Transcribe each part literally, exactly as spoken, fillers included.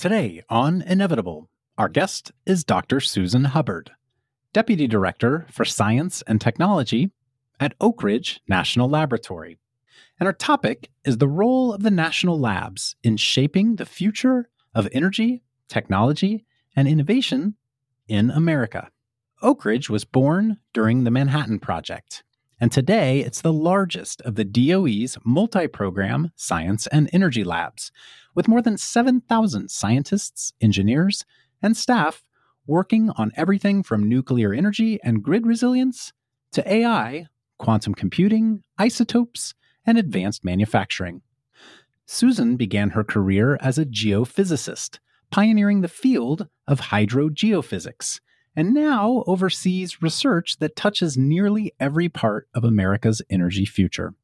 Today on Inevitable, our guest is Doctor Susan Hubbard, Deputy Director for Science and Technology at Oak Ridge National Laboratory. And our topic is the role of the national labs in shaping the future of energy, technology, and innovation in America. Oak Ridge was born during the Manhattan Project, and today it's the largest of the D O E's multi-program science and energy labs, with more than seven thousand scientists, engineers, and staff working on everything from nuclear energy and grid resilience to A I, quantum computing, isotopes, and advanced manufacturing. Susan began her career as a geophysicist, pioneering the field of hydrogeophysics, and now oversees research that touches nearly every part of America's energy future.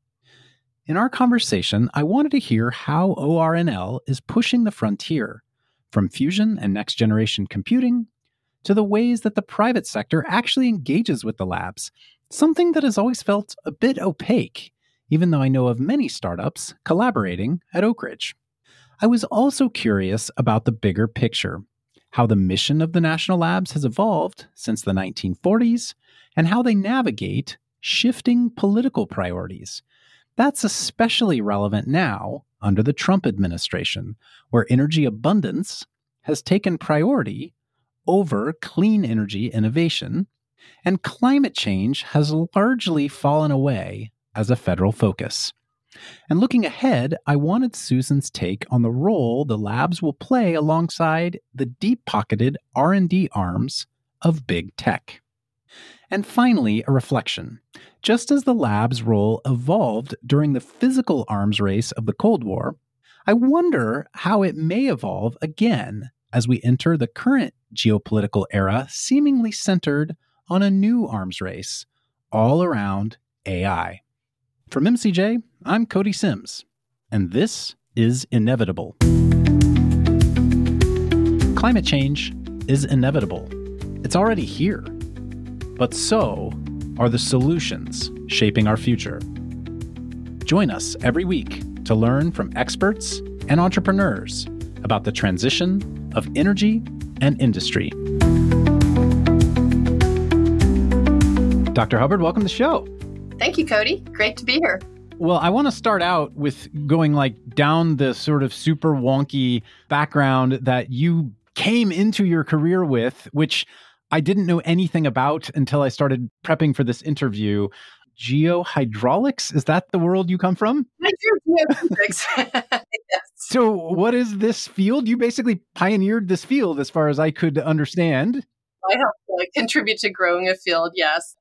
In our conversation, I wanted to hear how O R N L is pushing the frontier, from fusion and next-generation computing to the ways that the private sector actually engages with the labs, something that has always felt a bit opaque, even though I know of many startups collaborating at Oak Ridge. I was also curious about the bigger picture, how the mission of the national labs has evolved since the nineteen forties, and how they navigate shifting political priorities. That's especially relevant now under the Trump administration, where energy abundance has taken priority over clean energy innovation, and climate change has largely fallen away as a federal focus. And looking ahead, I wanted Susan's take on the role the labs will play alongside the deep-pocketed R and D arms of big tech. And finally, a reflection. Just as the lab's role evolved during the physical arms race of the Cold War, I wonder how it may evolve again as we enter the current geopolitical era, seemingly centered on a new arms race, all around A I. From M C J, I'm Cody Sims, and this is Inevitable. Climate change is inevitable. It's already here. But so are the solutions shaping our future. Join us every week to learn from experts and entrepreneurs about the transition of energy and industry. Doctor Hubbard, welcome to the show. Thank you, Cody. Great to be here. Well, I want to start out with going like down the sort of super wonky background that you came into your career with, which I didn't know anything about until I started prepping for this interview. Geohydraulics, is that the world you come from? I do geophysics. Yes. So what is this field? You basically pioneered this field as far as I could understand. I helped uh, contribute to growing a field, yes.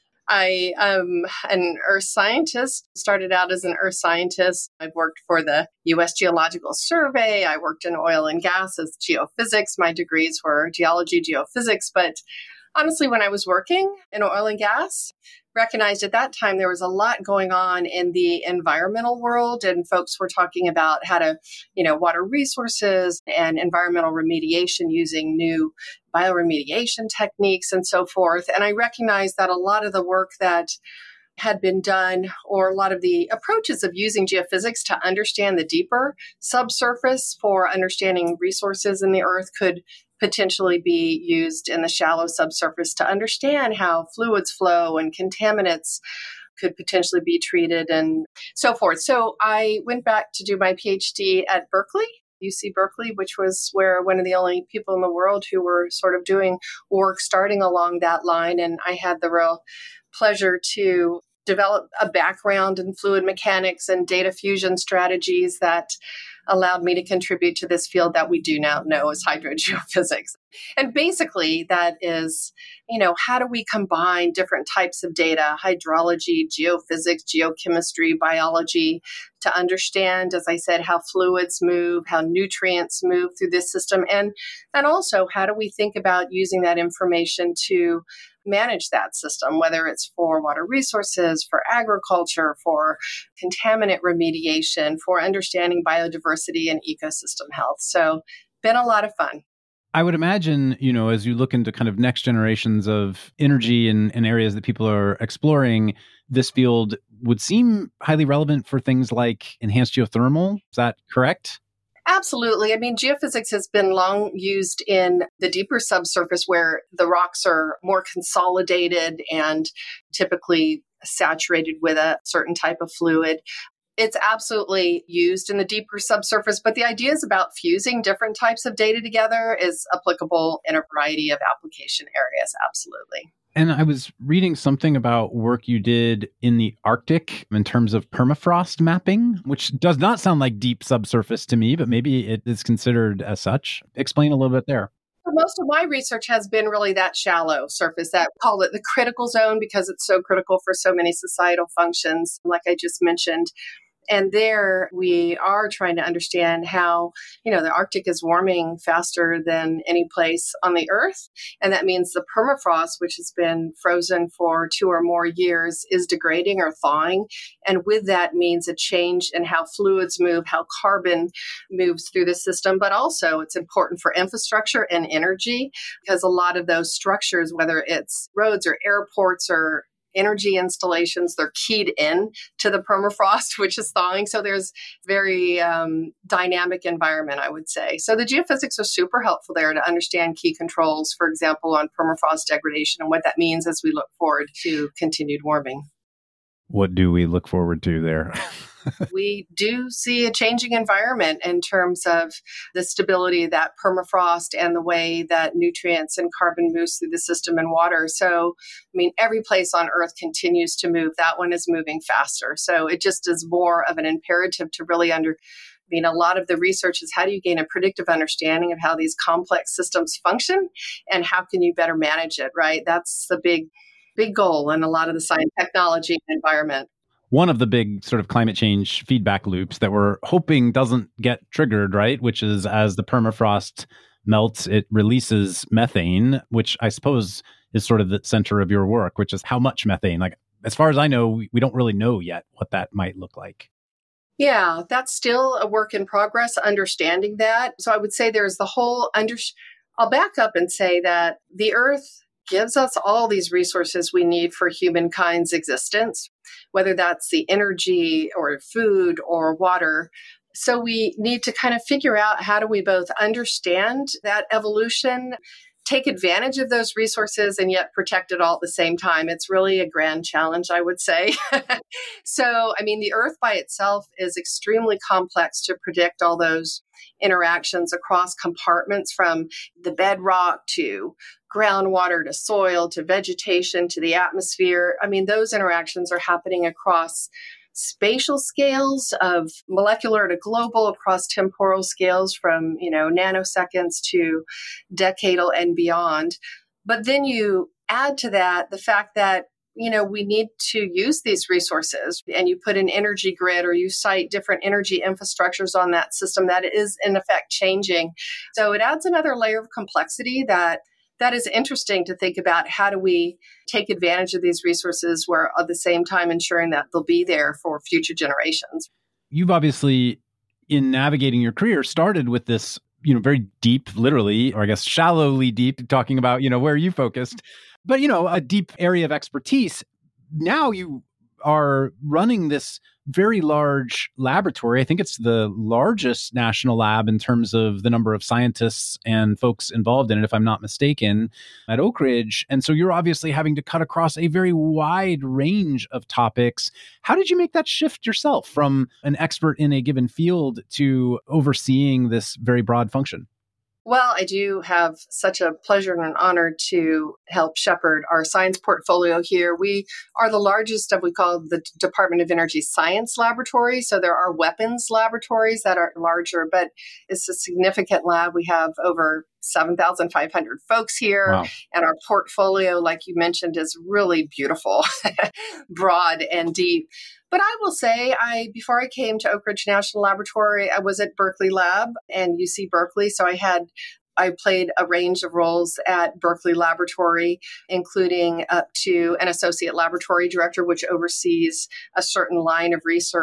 I am an earth scientist, started out as an earth scientist. I've worked for the U S Geological Survey. I worked in oil and gas as geophysics. My degrees were geology, geophysics. But honestly, when I was working in oil and gas, recognized at that time there was a lot going on in the environmental world, and folks were talking about how to, you know, water resources and environmental remediation using new bioremediation techniques and so forth. And I recognized that a lot of the work that had been done, or a lot of the approaches of using geophysics to understand the deeper subsurface for understanding resources in the earth, could potentially be used in the shallow subsurface to understand how fluids flow and contaminants could potentially be treated and so forth. So I went back to do my PhD at Berkeley, U C Berkeley, which was where one of the only people in the world who were sort of doing work starting along that line. And I had the real pleasure to develop a background in fluid mechanics and data fusion strategies that allowed me to contribute to this field that we do now know as hydrogeophysics. And basically that is, you know, how do we combine different types of data, hydrology, geophysics, geochemistry, biology, to understand, as I said, how fluids move, how nutrients move through this system, and, and also how do we think about using that information to manage that system, whether it's for water resources, for agriculture, for contaminant remediation, for understanding biodiversity and ecosystem health. So been a lot of fun. I would imagine, you know, as you look into kind of next generations of energy and, and areas that people are exploring, this field would seem highly relevant for things like enhanced geothermal. Is that correct? Absolutely. I mean, geophysics has been long used in the deeper subsurface where the rocks are more consolidated and typically saturated with a certain type of fluid. It's absolutely used in the deeper subsurface, but the ideas about fusing different types of data together is applicable in a variety of application areas. Absolutely. And I was reading something about work you did in the Arctic in terms of permafrost mapping, which does not sound like deep subsurface to me, but maybe it is considered as such. Explain a little bit there. Most of my research has been really that shallow surface, that call it the critical zone, because it's so critical for so many societal functions, like I just mentioned. And there we are trying to understand how, you know, the Arctic is warming faster than any place on the Earth. And that means the permafrost, which has been frozen for two or more years, is degrading or thawing. And with that means a change in how fluids move, how carbon moves through the system. But also it's important for infrastructure and energy, because a lot of those structures, whether it's roads or airports or energy installations, they're keyed in to the permafrost, which is thawing. So there's very um, dynamic environment, I would say. So the geophysics are super helpful there to understand key controls, for example, on permafrost degradation and what that means as we look forward to continued warming. What do we look forward to there? We do see a changing environment in terms of the stability of that permafrost and the way that nutrients and carbon moves through the system and water. So, I mean, every place on Earth continues to move. That one is moving faster. So it just is more of an imperative to really under I mean, a lot of the research is how do you gain a predictive understanding of how these complex systems function and how can you better manage it, right? That's the big, big goal in a lot of the science, technology, and environment. One of the big sort of climate change feedback loops that we're hoping doesn't get triggered, right? Which is as the permafrost melts, it releases methane, which I suppose is sort of the center of your work, which is how much methane. Like, as far as I know, we, we don't really know yet what that might look like. Yeah, that's still a work in progress, understanding that. So I would say there's the whole under. I'll back up and say that the Earth gives us all these resources we need for humankind's existence, whether that's the energy or food or water. So we need to kind of figure out how do we both understand that evolution, take advantage of those resources, and yet protect it all at the same time. It's really a grand challenge, I would say. So, I mean, the Earth by itself is extremely complex to predict all those interactions across compartments, from the bedrock to groundwater to soil to vegetation to the atmosphere. I mean, those interactions are happening across spatial scales of molecular to global, across temporal scales from, you know, nanoseconds to decadal and beyond. But then you add to that the fact that, you know, we need to use these resources, and you put an energy grid or you cite different energy infrastructures on that system that is in effect changing. So it adds another layer of complexity that that is interesting to think about. How do we take advantage of these resources where at the same time ensuring that they'll be there for future generations? You've obviously, in navigating your career, started with this, you know, very deep, literally, or I guess shallowly deep, talking about, you know, where you focused, but, you know, a deep area of expertise. Now you are running this very large laboratory. I think it's the largest national lab in terms of the number of scientists and folks involved in it, if I'm not mistaken, at Oak Ridge. And so you're obviously having to cut across a very wide range of topics. How did you make that shift yourself from an expert in a given field to overseeing this very broad function? Well, I do have such a pleasure and an honor to help shepherd our science portfolio here. We are the largest of, we call the Department of Energy Science Laboratory. So there are weapons laboratories that are larger, but it's a significant lab. We have over seven thousand five hundred folks here. Wow. And our portfolio, like you mentioned, is really beautiful, broad and deep. But I will say, I before I came to Oak Ridge National Laboratory, I was at Berkeley Lab and U C Berkeley. So I had I played a range of roles at Berkeley Laboratory, including up to an associate laboratory director, which oversees a certain line of research.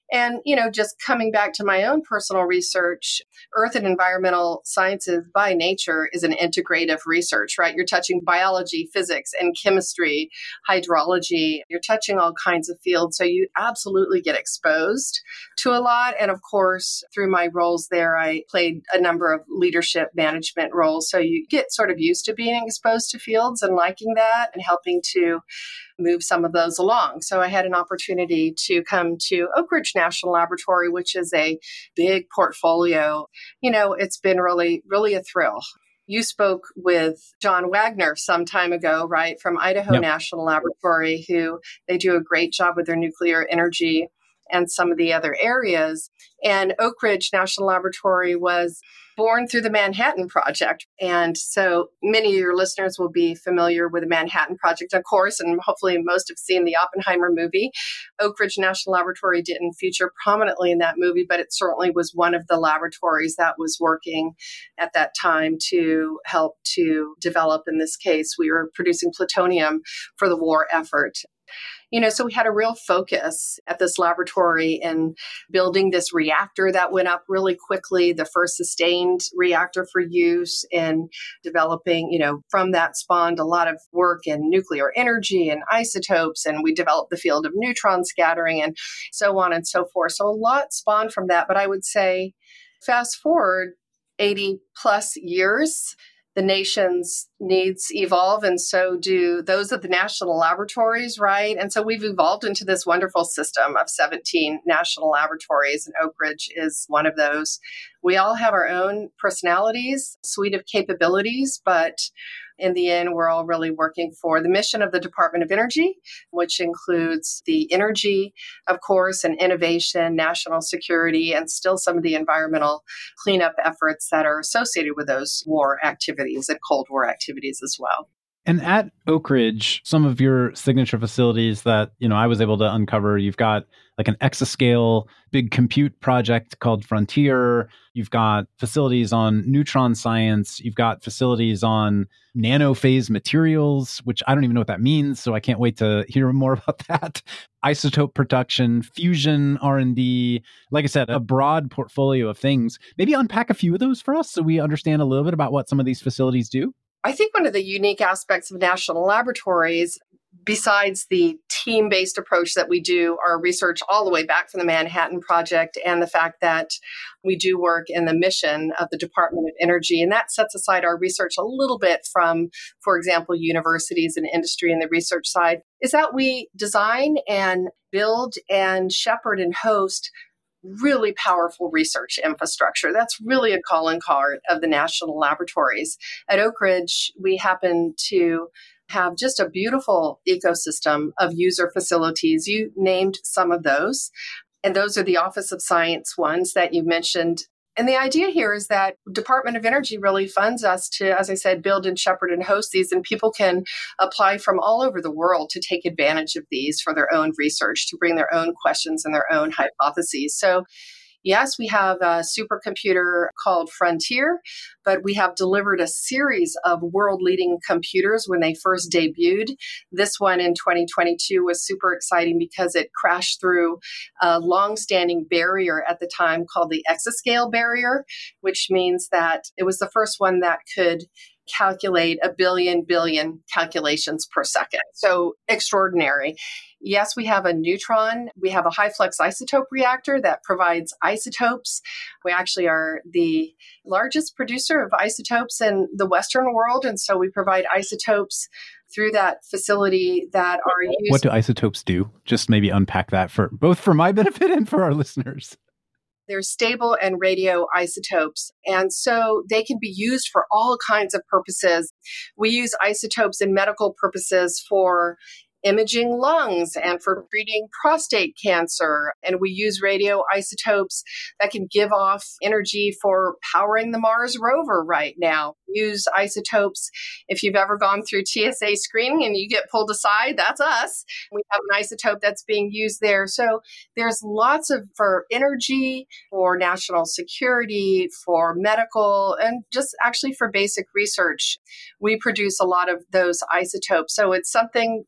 And, you know, just coming back to my own personal research, earth and environmental sciences by nature is an integrative research, right? You're touching biology, physics, and chemistry, hydrology. You're touching all kinds of fields. So you absolutely get exposed to a lot. And of course, through my roles there, I played a number of leadership management roles. So you get sort of used to being exposed to fields and liking that and helping to move some of those along. So I had an opportunity to come to Oak Ridge National Laboratory, which is a big portfolio. You know, it's been really, really a thrill. You spoke with John Wagner some time ago, right, from Idaho Yep. National Laboratory, who they do a great job with their nuclear energy and some of the other areas. And Oak Ridge National Laboratory was born through the Manhattan Project. And so many of your listeners will be familiar with the Manhattan Project, of course, and hopefully most have seen the Oppenheimer movie. Oak Ridge National Laboratory didn't feature prominently in that movie, but it certainly was one of the laboratories that was working at that time to help to develop, in this case, we were producing plutonium for the war effort. You know, so we had a real focus at this laboratory in building this reactor that went up really quickly, the first sustained reactor for use, in developing, you know, from that spawned a lot of work in nuclear energy and isotopes, and we developed the field of neutron scattering and so on and so forth. So a lot spawned from that. But I would say, fast forward eighty plus years, the nation's needs evolve, and so do those of the national laboratories, right? And so we've evolved into this wonderful system of seventeen national laboratories, and Oak Ridge is one of those. We all have our own personalities, suite of capabilities, but in the end, we're all really working for the mission of the Department of Energy, which includes the energy, of course, and innovation, national security, and still some of the environmental cleanup efforts that are associated with those war activities and Cold War activities as well. And at Oak Ridge, some of your signature facilities that, you know, I was able to uncover, you've got like an exascale big compute project called Frontier. You've got facilities on neutron science. You've got facilities on nanophase materials, which I don't even know what that means. So I can't wait to hear more about that. Isotope production, fusion R and D. Like I said, a broad portfolio of things. Maybe unpack a few of those for us so we understand a little bit about what some of these facilities do. I think one of the unique aspects of national laboratories, besides the team-based approach that we do our research all the way back from the Manhattan Project, and the fact that we do work in the mission of the Department of Energy, and that sets aside our research a little bit from, for example, universities and industry and the research side, is that we design and build and shepherd and host really powerful research infrastructure. That's really a calling card of the national laboratories. At Oak Ridge, we happen to have just a beautiful ecosystem of user facilities. You named some of those, and those are the Office of Science ones that you mentioned. And the idea here is that Department of Energy really funds us to, as I said, build and shepherd and host these, and people can apply from all over the world to take advantage of these for their own research, to bring their own questions and their own hypotheses. So yes, we have a supercomputer called Frontier, but we have delivered a series of world-leading computers when they first debuted. This one in twenty twenty-two was super exciting because it crashed through a long-standing barrier at the time called the exascale barrier, which means that it was the first one that could calculate a billion billion calculations per second. So extraordinary. Yes, we have a neutron. We have a high flux isotope reactor that provides isotopes. We actually are the largest producer of isotopes in the Western world. And so we provide isotopes through that facility that are used. What do isotopes do? Just maybe unpack that for both for my benefit and for our listeners. They're stable and radioisotopes. And so they can be used for all kinds of purposes. We use isotopes in medical purposes for imaging lungs and for treating prostate cancer. And we use radioisotopes that can give off energy for powering the Mars rover right now. Use isotopes. If you've ever gone through T S A screening and you get pulled aside, that's us. We have an isotope that's being used there. So there's lots of, for energy, for national security, for medical, and just actually for basic research. We produce a lot of those isotopes. So it's something that I wasn't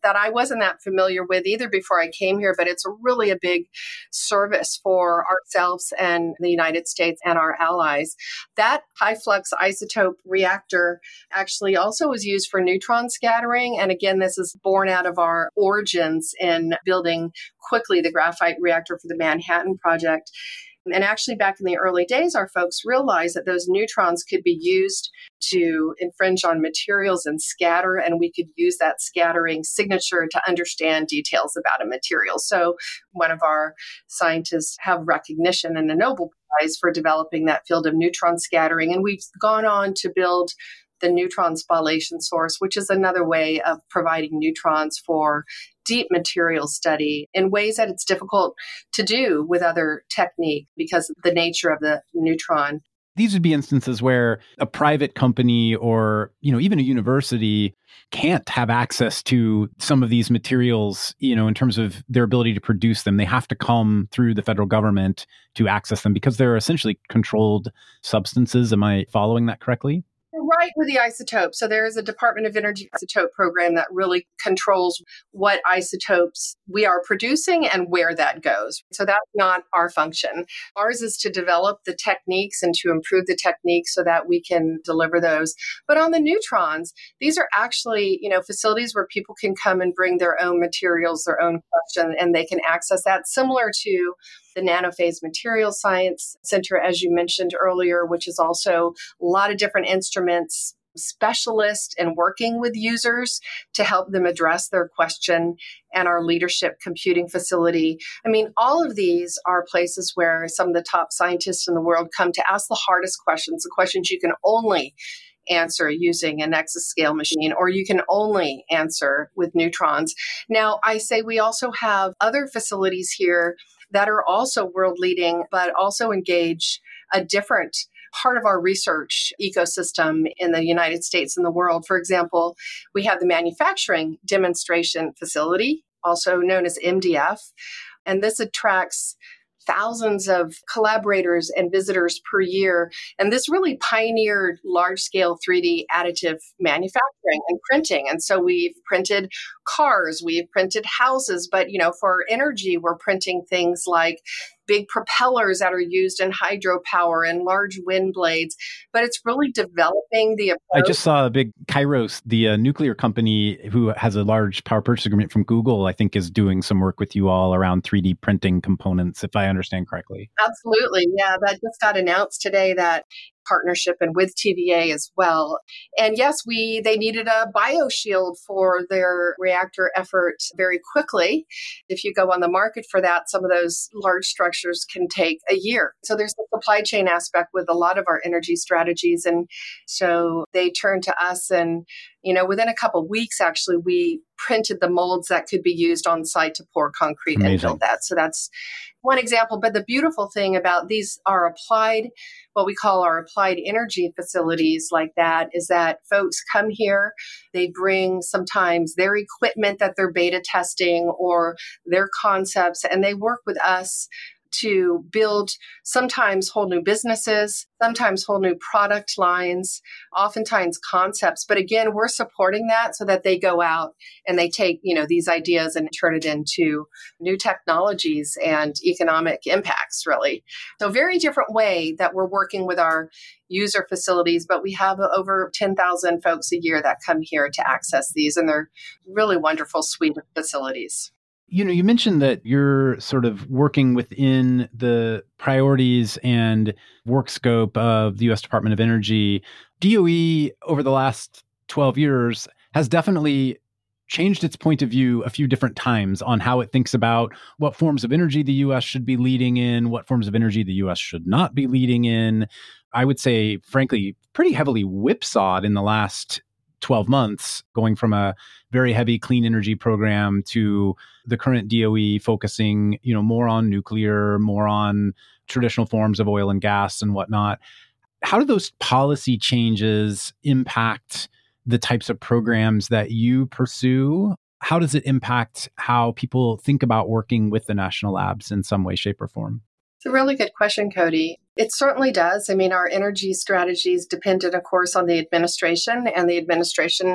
wasn't that familiar with either before I came here, but it's really a big service for ourselves and the United States and our allies. That high flux isotope reactor actually also was used for neutron scattering. And again, this is born out of our origins in building quickly the graphite reactor for the Manhattan Project. And actually, back in the early days, our folks realized that those neutrons could be used to infringe on materials and scatter, and we could use that scattering signature to understand details about a material. So one of our scientists have recognition and a Nobel Prize for developing that field of neutron scattering. And we've gone on to build the neutron spallation source, which is another way of providing neutrons for deep material study in ways that it's difficult to do with other technique because of the nature of the neutron. These would be instances where a private company or, you know, even a university can't have access to some of these materials, you know, in terms of their ability to produce them. They have to come through the federal government to access them because they're essentially controlled substances. Am I following that correctly? Right with the isotope. So there is a Department of Energy isotope program that really controls what isotopes we are producing and where that goes. So that's not our function. Ours is to develop the techniques and to improve the techniques so that we can deliver those. But on the neutrons, these are actually, you know, facilities where people can come and bring their own materials, their own question, and they can access that, similar to the Nanophase Materials Science Center, as you mentioned earlier, which is also a lot of different instruments, specialists in working with users to help them address their question, and our leadership computing facility. I mean, all of these are places where some of the top scientists in the world come to ask the hardest questions, the questions you can only answer using an exascale machine, or you can only answer with neutrons. Now, I say we also have other facilities here that are also world leading, but also engage a different part of our research ecosystem in the United States and the world. For example, we have the Manufacturing Demonstration Facility, also known as M D F, and this attracts thousands of collaborators and visitors per year. And this really pioneered large-scale three D additive manufacturing and printing. And so we've printed cars, we've printed houses, but, you know, for energy, we're printing things like big propellers that are used in hydropower and large wind blades. But it's really developing the approach. I just saw a big Kairos, the uh, nuclear company who has a large power purchase agreement from Google, I think is doing some work with you all around three D printing components, if I understand correctly. Absolutely. Yeah, that just got announced today, that partnership, and with T V A as well. And yes, we they needed a bioshield for their reactor effort very quickly. If you go on the market for that, some of those large structures can take a year. So there's the supply chain aspect with a lot of our energy strategies. And so they turned to us, and, you know, within a couple of weeks, actually, we printed the molds that could be used on site to pour concrete Amazing. And build that. So that's one example. But the beautiful thing about these are applied, what we call our applied energy facilities like that, is that folks come here, they bring sometimes their equipment that they're beta testing or their concepts, and they work with us to build sometimes whole new businesses, sometimes whole new product lines, oftentimes concepts. But again, we're supporting that so that they go out and they take, you know, these ideas and turn it into new technologies and economic impacts, really. So very different way that we're working with our user facilities, but we have over ten thousand folks a year that come here to access these, and they're really wonderful suite of facilities. You know, you mentioned that you're sort of working within the priorities and work scope of the U S Department of Energy. D O E over the last twelve years has definitely changed its point of view a few different times on how it thinks about what forms of energy the U S should be leading in, what forms of energy the U S should not be leading in. I would say, frankly, pretty heavily whipsawed in the last twelve months, going from a very heavy clean energy program to the current D O E focusing, you know, more on nuclear, more on traditional forms of oil and gas and whatnot. How do those policy changes impact the types of programs that you pursue? How does it impact how people think about working with the national labs in some way, shape, or form? It's a really good question, Cody. It certainly does. I mean, our energy strategies depended, of course, on the administration, and the administration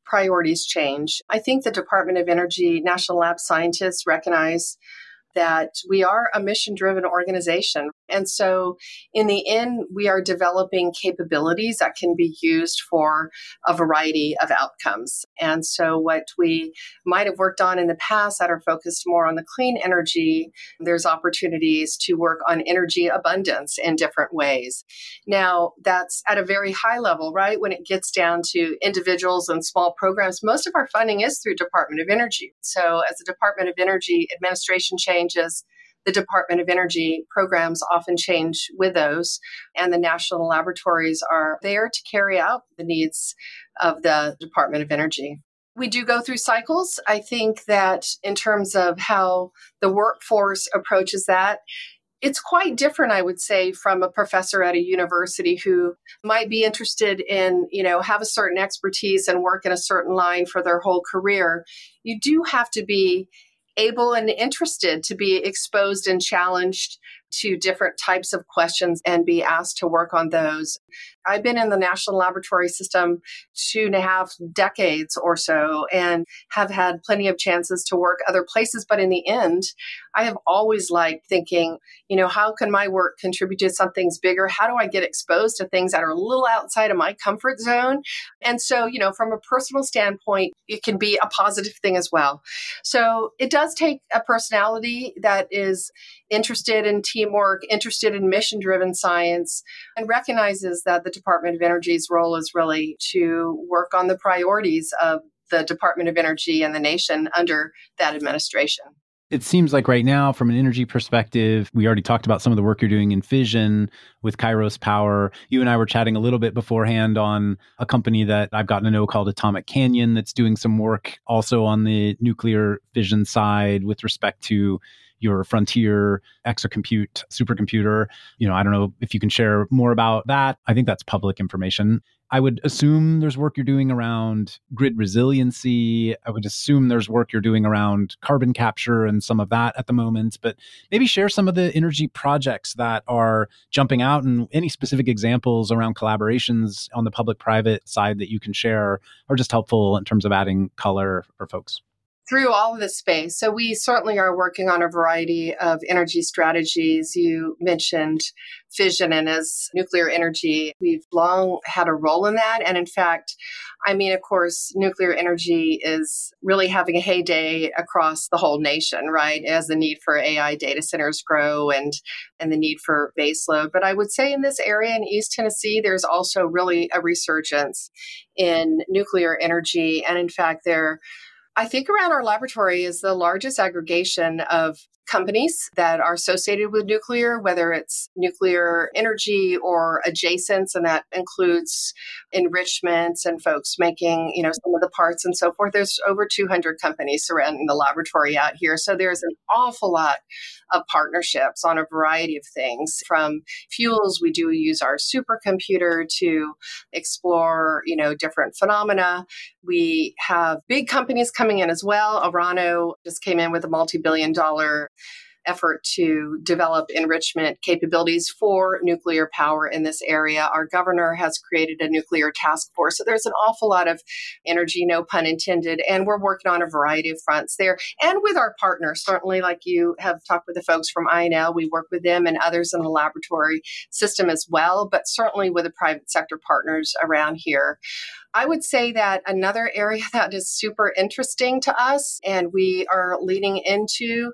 priorities change. I think the Department of Energy National Lab scientists recognize that we are a mission-driven organization. And so in the end, we are developing capabilities that can be used for a variety of outcomes. And so what we might have worked on in the past that are focused more on the clean energy, there's opportunities to work on energy abundance in different ways. Now, that's at a very high level, right? When it gets down to individuals and small programs, most of our funding is through Department of Energy. So as the Department of Energy administration changes, the Department of Energy programs often change with those, and the national laboratories are there to carry out the needs of the Department of Energy. We do go through cycles. I think that in terms of how the workforce approaches that, it's quite different, I would say, from a professor at a university who might be interested in, you know, have a certain expertise and work in a certain line for their whole career. You do have to be able and interested to be exposed and challenged to different types of questions and be asked to work on those. I've been in the national laboratory system two and a half decades or so and have had plenty of chances to work other places. But in the end, I have always liked thinking, you know, how can my work contribute to something's bigger? How do I get exposed to things that are a little outside of my comfort zone? And so, you know, from a personal standpoint, it can be a positive thing as well. So it does take a personality that is interested in teamwork, interested in mission-driven science, and recognizes that the Department of Energy's role is really to work on the priorities of the Department of Energy and the nation under that administration. It seems like right now, from an energy perspective, we already talked about some of the work you're doing in fission with Kairos Power. You and I were chatting a little bit beforehand on a company that I've gotten to know called Atomic Canyon that's doing some work also on the nuclear fission side with respect to your Frontier exacompute supercomputer. You know, I don't know if you can share more about that. I think that's public information. I would assume there's work you're doing around grid resiliency. I would assume there's work you're doing around carbon capture and some of that at the moment. But maybe share some of the energy projects that are jumping out and any specific examples around collaborations on the public-private side that you can share are just helpful in terms of adding color for folks. Through all of this space. So we certainly are working on a variety of energy strategies. You mentioned fission, and as nuclear energy, we've long had a role in that. And in fact, I mean, of course, nuclear energy is really having a heyday across the whole nation, right? As the need for A I data centers grow and, and the need for baseload. But I would say in this area in East Tennessee, there's also really a resurgence in nuclear energy. And in fact, there I think around our laboratory is the largest aggregation of companies that are associated with nuclear, whether it's nuclear energy or adjacents, and that includes enrichments and folks making, you know, some of the parts and so forth. There's over two hundred companies surrounding the laboratory out here. So there's an awful lot of partnerships on a variety of things. From fuels, we do use our supercomputer to explore, you know, different phenomena. We have big companies coming in as well. Orano just came in with a multi-billion dollar effort to develop enrichment capabilities for nuclear power in this area. Our governor has created a nuclear task force. So there's an awful lot of energy, no pun intended, and we're working on a variety of fronts there. And with our partners, certainly like you have talked with the folks from I N L, we work with them and others in the laboratory system as well, but certainly with the private sector partners around here. I would say that another area that is super interesting to us and we are leading into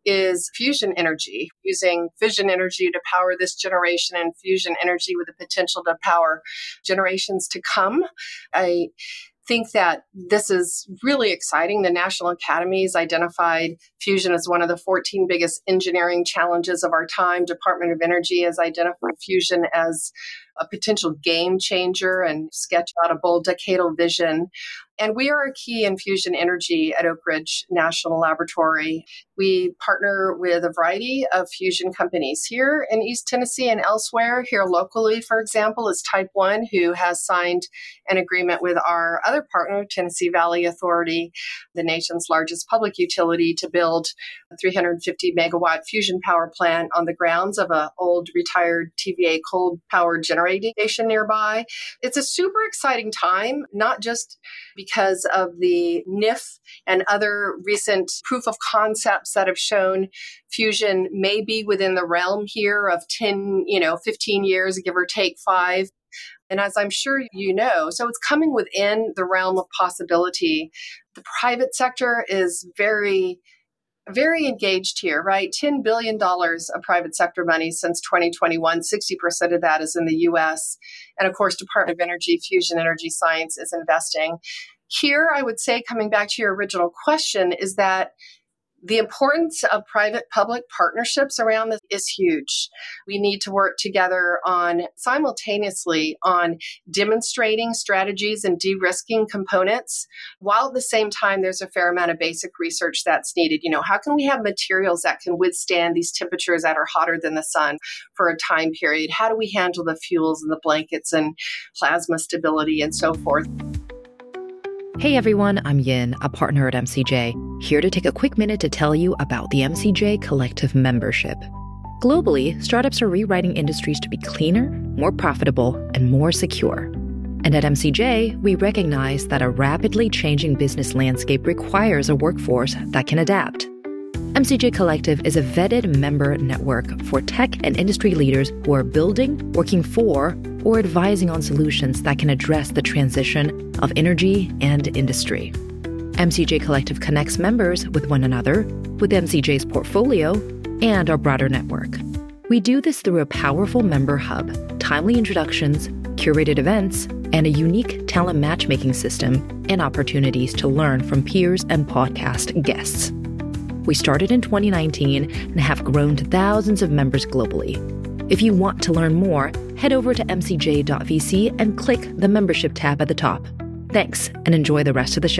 is fusion energy, using fission energy to power this generation and fusion energy with the potential to power generations to come. I think that this is really exciting. The National Academies identified fusion as one of the fourteen biggest engineering challenges of our time. Department of Energy has identified fusion as a potential game changer and sketched out a bold decadal vision. And we are a key in fusion energy at Oak Ridge National Laboratory. We partner with a variety of fusion companies here in East Tennessee and elsewhere. Here locally, for example, is Type One, who has signed an agreement with our other partner, Tennessee Valley Authority, the nation's largest public utility, to build a three hundred fifty megawatt fusion power plant on the grounds of an old retired T V A coal-powered generating station nearby. It's a super exciting time, not just because because of the N I F and other recent proof of concepts that have shown fusion may be within the realm here of ten, you know, fifteen years, give or take five. And as I'm sure you know, so it's coming within the realm of possibility. The private sector is very very engaged here, right? ten billion dollars of private sector money since twenty twenty-one. sixty percent of that is in the U S. And of course, Department of Energy, Fusion Energy Science is investing. Here, I would say, coming back to your original question, is that the importance of private-public partnerships around this is huge. We need to work together on simultaneously on demonstrating strategies and de-risking components, while at the same time there's a fair amount of basic research that's needed. You know, how can we have materials that can withstand these temperatures that are hotter than the sun for a time period? How do we handle the fuels and the blankets and plasma stability and so forth? Hey everyone, I'm Yin, a partner at M C J, here to take a quick minute to tell you about the M C J Collective membership. Globally, startups are rewriting industries to be cleaner, more profitable, and more secure. And at M C J, we recognize that a rapidly changing business landscape requires a workforce that can adapt. M C J Collective is a vetted member network for tech and industry leaders who are building, working for, or advising on solutions that can address the transition of energy and industry. M C J Collective connects members with one another, with M C J's portfolio, and our broader network. We do this through a powerful member hub, timely introductions, curated events, and a unique talent matchmaking system and opportunities to learn from peers and podcast guests. We started in twenty nineteen and have grown to thousands of members globally. If you want to learn more, head over to m c j dot v c and click the membership tab at the top. Thanks, and enjoy the rest of the show.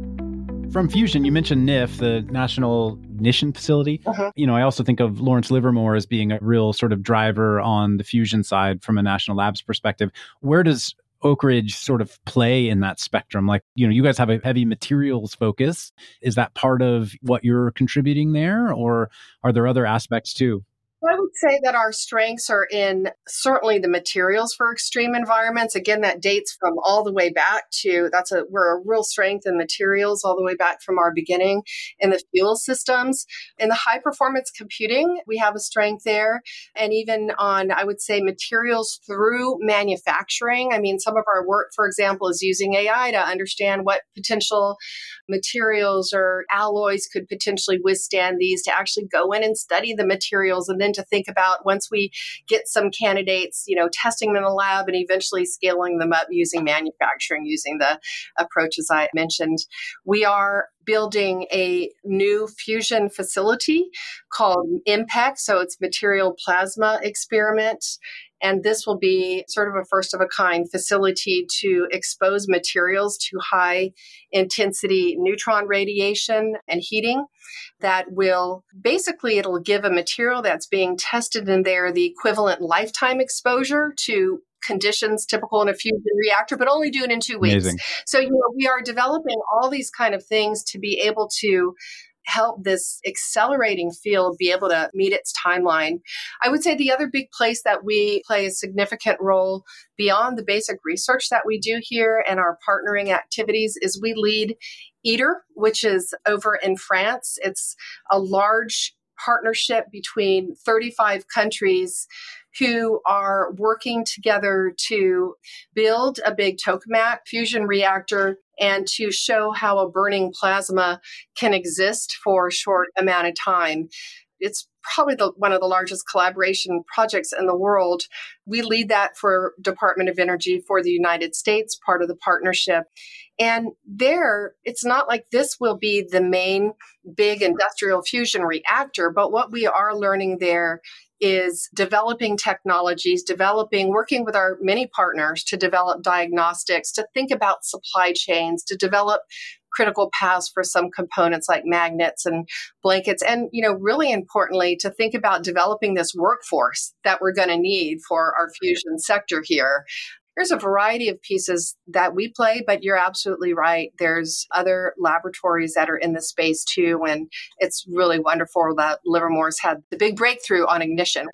From Fusion, you mentioned N I F, the National Ignition Facility. Uh-huh. You know, I also think of Lawrence Livermore as being a real sort of driver on the fusion side from a national labs perspective. Where does Oak Ridge sort of play in that spectrum? Like, you know, you guys have a heavy materials focus. Is that part of what you're contributing there, or are there other aspects too? I would say that our strengths are in certainly the materials for extreme environments. Again, that dates from all the way back to, that's a, we're a real strength in materials all the way back from our beginning in the fuel systems. In the high performance computing, we have a strength there. And even on, I would say, materials through manufacturing. I mean, some of our work, for example, is using A I to understand what potential materials or alloys could potentially withstand these, to actually go in and study the materials, and then to think about, once we get some candidates, you know, testing them in the lab and eventually scaling them up using manufacturing, using the approaches I mentioned. We are building a new fusion facility called IMPEC. So it's Material Plasma Experiment. And this will be sort of a first of a kind facility to expose materials to high intensity neutron radiation and heating that will basically, it'll give a material that's being tested in there the equivalent lifetime exposure to conditions typical in a fusion reactor, but only do it in two weeks. Amazing. So, you know, we are developing all these kind of things to be able to help this accelerating field be able to meet its timeline. I would say the other big place that we play a significant role beyond the basic research that we do here and our partnering activities is we lead ITER, which is over in France. It's a large partnership between thirty-five countries who are working together to build a big tokamak fusion reactor and to show how a burning plasma can exist for a short amount of time. It's probably the, one of the largest collaboration projects in the world. We lead that for Department of Energy for the United States, part of the partnership. And there, it's not like this will be the main big industrial fusion reactor, but what we are learning there is developing technologies, developing, working with our many partners to develop diagnostics, to think about supply chains, to develop critical paths for some components like magnets and blankets. And, you know, really importantly, to think about developing this workforce that we're going to need for our fusion sector here. There's a variety of pieces that we play, but you're absolutely right. There's other laboratories that are in the space too, and it's really wonderful that Livermore's had the big breakthrough on ignition.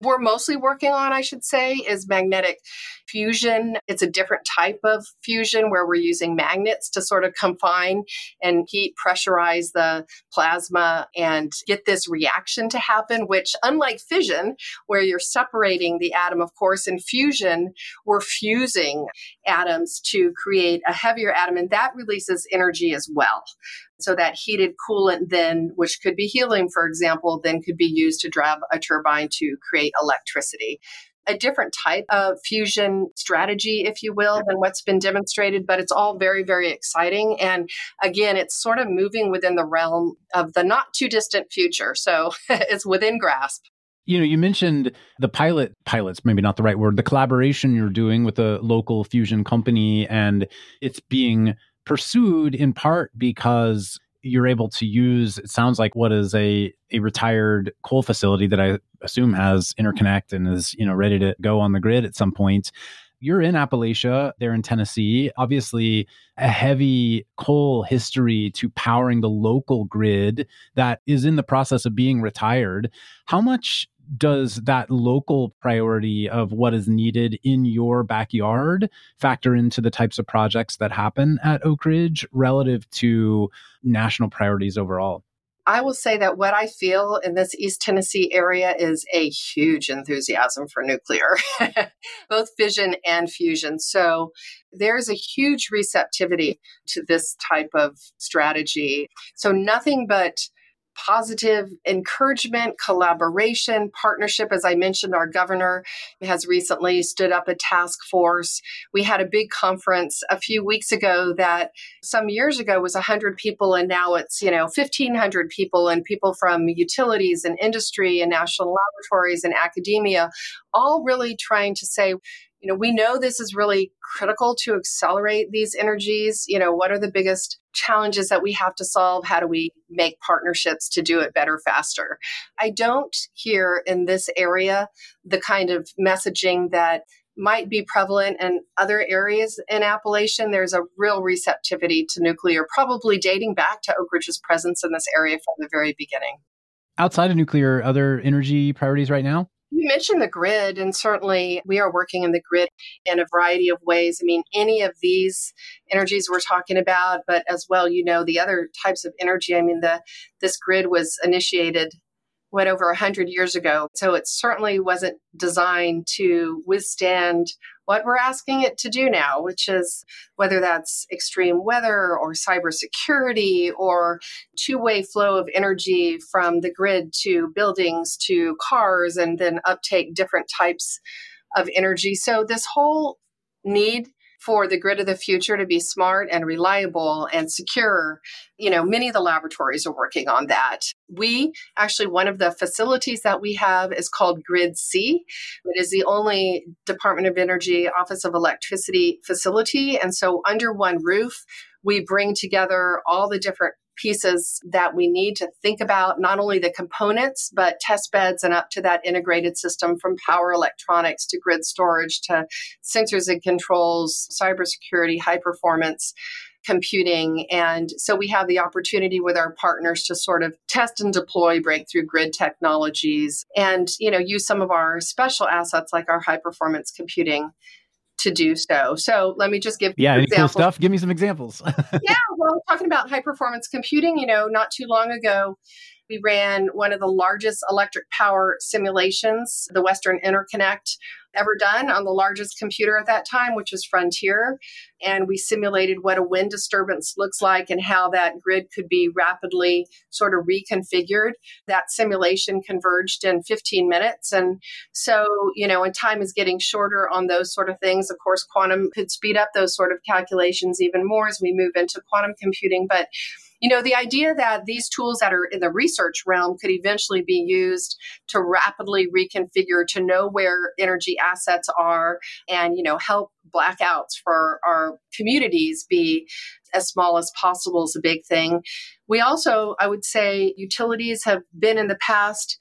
we're mostly working on, I should say, is magnetic fusion. It's a different type of fusion where we're using magnets to sort of confine and heat pressurize the plasma and get this reaction to happen, which unlike fission, where you're separating the atom, of course, in fusion, we're fusing atoms to create a heavier atom, and that releases energy as well. So that heated coolant then, which could be helium, for example, then could be used to drive a turbine to create electricity. A different type of fusion strategy, if you will, than what's been demonstrated, but it's all very, very exciting. And again, it's sort of moving within the realm of the not too distant future. So it's within grasp. You know, you mentioned the pilot, pilots, maybe not the right word, the collaboration you're doing with a local fusion company, and it's being pursued in part because you're able to use, it sounds like, what is a, a retired coal facility that I assume has interconnect and is, you know, ready to go on the grid at some point. You're in Appalachia, they're in Tennessee, obviously a heavy coal history to powering the local grid that is in the process of being retired. How much does that local priority of what is needed in your backyard factor into the types of projects that happen at Oak Ridge relative to national priorities overall? I will say that what I feel in this East Tennessee area is a huge enthusiasm for nuclear, both fission and fusion. So there's a huge receptivity to this type of strategy. So nothing but positive encouragement, collaboration, partnership. As I mentioned, our governor has recently stood up a task force. We had a big conference a few weeks ago that some years ago was one hundred people, and now it's, you know, fifteen hundred people, and people from utilities and industry and national laboratories and academia, all really trying to say, you know, we know this is really critical to accelerate these energies. You know, what are the biggest challenges that we have to solve? How do we make partnerships to do it better, faster? I don't hear in this area the kind of messaging that might be prevalent in other areas in Appalachian. There's a real receptivity to nuclear, probably dating back to Oak Ridge's presence in this area from the very beginning. Outside of nuclear, other energy priorities right now? You mentioned the grid, and certainly we are working in the grid in a variety of ways. I mean, any of these energies we're talking about, but as well, you know, the other types of energy. I mean, the this grid was initiated, what, over one hundred years ago. So it certainly wasn't designed to withstand what we're asking it to do now, which is whether that's extreme weather or cybersecurity or two-way flow of energy from the grid to buildings to cars, and then uptake different types of energy. So this whole need for the grid of the future to be smart and reliable and secure, you know, many of the laboratories are working on that. We actually, one of the facilities that we have is called Grid C. It is the only Department of Energy Office of Electricity facility. And so under one roof, we bring together all the different pieces that we need to think about, not only the components, but test beds and up to that integrated system, from power electronics to grid storage to sensors and controls, cybersecurity, high performance computing. And so we have the opportunity with our partners to sort of test and deploy breakthrough grid technologies and, you know, use some of our special assets like our high performance computing to do so. So let me just give yeah, you any cool stuff. Give me some examples. Yeah, well, talking about high performance computing, you know, not too long ago, we ran one of the largest electric power simulations, the Western Interconnect, ever done on the largest computer at that time, which was Frontier. And we simulated what a wind disturbance looks like and how that grid could be rapidly sort of reconfigured. That simulation converged in fifteen minutes. And so, you know, and time is getting shorter on those sort of things. Of course, quantum could speed up those sort of calculations even more as we move into quantum computing. But you know, the idea that these tools that are in the research realm could eventually be used to rapidly reconfigure, to know where energy assets are and, you know, help blackouts for our communities be as small as possible is a big thing. We also, I would say, utilities have been in the past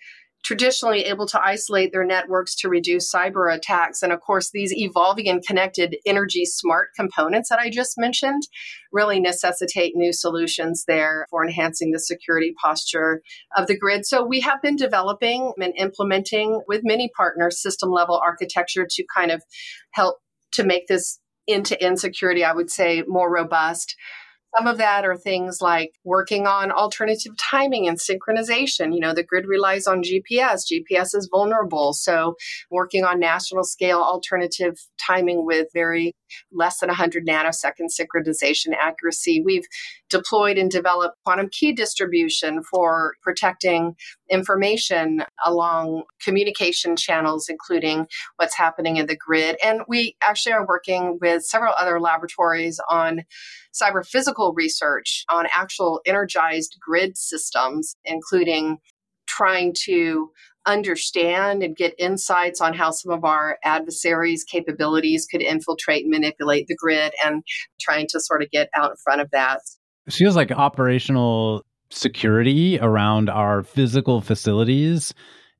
traditionally able to isolate their networks to reduce cyber attacks. And of course, these evolving and connected energy smart components that I just mentioned really necessitate new solutions there for enhancing the security posture of the grid. So we have been developing and implementing with many partners system level architecture to kind of help to make this end-to-end security, I would say, more robust. Some of that are things like working on alternative timing and synchronization. You know, the grid relies on G P S. G P S is vulnerable. So working on national scale alternative timing with very less than one hundred nanosecond synchronization accuracy. We've deployed and developed quantum key distribution for protecting information along communication channels, including what's happening in the grid. And we actually are working with several other laboratories on cyber physical research on actual energized grid systems, including trying to understand and get insights on how some of our adversaries' capabilities could infiltrate and manipulate the grid, and trying to sort of get out in front of that. It feels like operational security around our physical facilities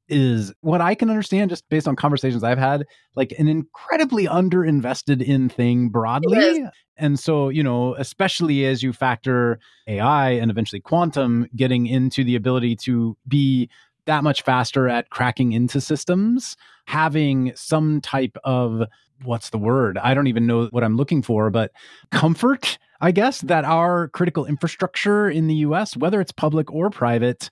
is what I can understand just based on conversations I've had, like an incredibly underinvested in thing broadly. And so, you know, especially as you factor A I and eventually quantum getting into the ability to be that much faster at cracking into systems, having some type of, what's the word? I don't even know what I'm looking for, but comfort, I guess, that our critical infrastructure in the U S, whether it's public or private,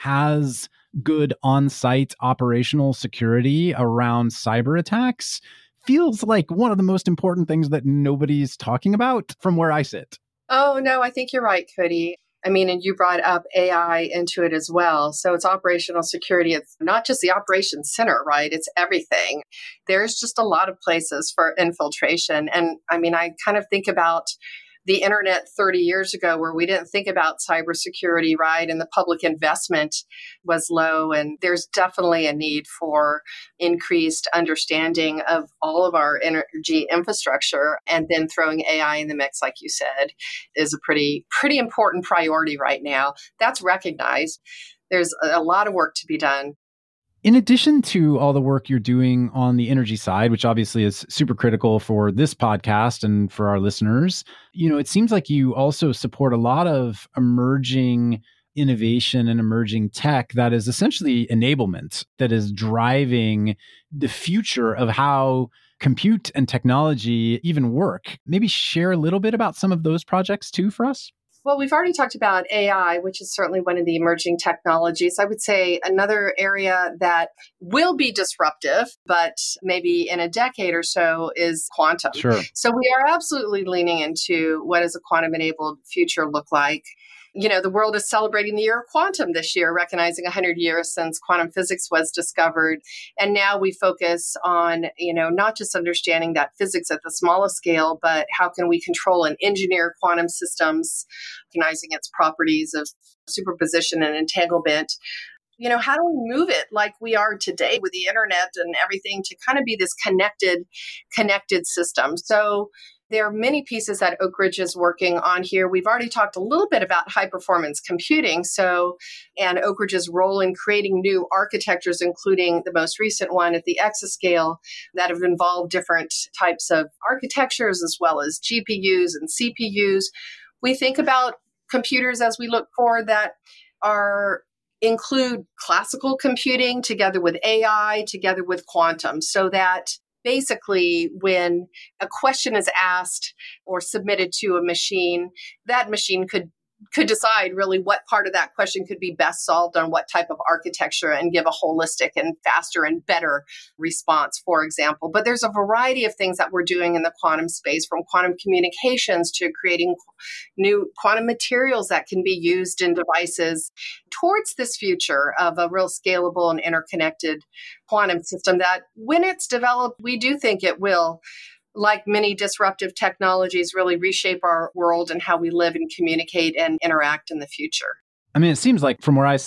has good on-site operational security around cyber attacks feels like one of the most important things that nobody's talking about from where I sit. Oh, no, I think you're right, Cody. I mean, and you brought up A I into it as well. So it's operational security. It's not just the operations center, right? It's everything. There's just a lot of places for infiltration. And I mean, I kind of think about the internet thirty years ago where we didn't think about cybersecurity, right? And the public investment was low. And there's definitely a need for increased understanding of all of our energy infrastructure. And then throwing A I in the mix, like you said, is a pretty, pretty important priority right now. That's recognized. There's a lot of work to be done. In addition to all the work you're doing on the energy side, which obviously is super critical for this podcast and for our listeners, you know, it seems like you also support a lot of emerging innovation and emerging tech that is essentially enablement, that is driving the future of how compute and technology even work. Maybe share a little bit about some of those projects too for us. Well, we've already talked about A I, which is certainly one of the emerging technologies. I would say another area that will be disruptive, but maybe in a decade or so, is quantum. Sure. So we are absolutely leaning into what does a quantum-enabled future look like. You know, the world is celebrating the year of quantum this year, recognizing one hundred years since quantum physics was discovered. And now we focus on, you know, not just understanding that physics at the smallest scale, but how can we control and engineer quantum systems, recognizing its properties of superposition and entanglement. You know, how do we move it like we are today with the internet and everything to kind of be this connected, connected system? So there are many pieces that Oak Ridge is working on here. We've already talked a little bit about high performance computing. So, and Oak Ridge's role in creating new architectures, including the most recent one at the exascale, that have involved different types of architectures as well as G P Us and C P Us. We think about computers as we look forward that are include classical computing together with A I, together with quantum, so that basically, when a question is asked or submitted to a machine, that machine could could decide really what part of that question could be best solved on what type of architecture and give a holistic and faster and better response, for example. But there's a variety of things that we're doing in the quantum space, from quantum communications to creating new quantum materials that can be used in devices towards this future of a real scalable and interconnected quantum system that, when it's developed, we do think it will, like many disruptive technologies, really reshape our world and how we live and communicate and interact in the future. I mean, it seems like from where I sit,